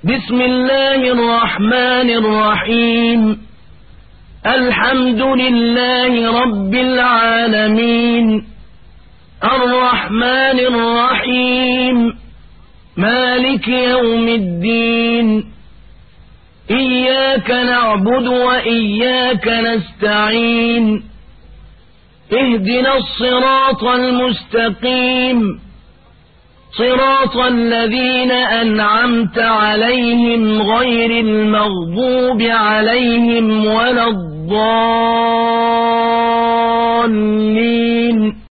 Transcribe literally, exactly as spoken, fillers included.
بسم الله الرحمن الرحيم الحمد لله رب العالمين الرحمن الرحيم مالك يوم الدين إياك نعبد وإياك نستعين اهدنا الصراط المستقيم صراط الذين أنعمت عليهم غير المغضوب عليهم ولا الضالين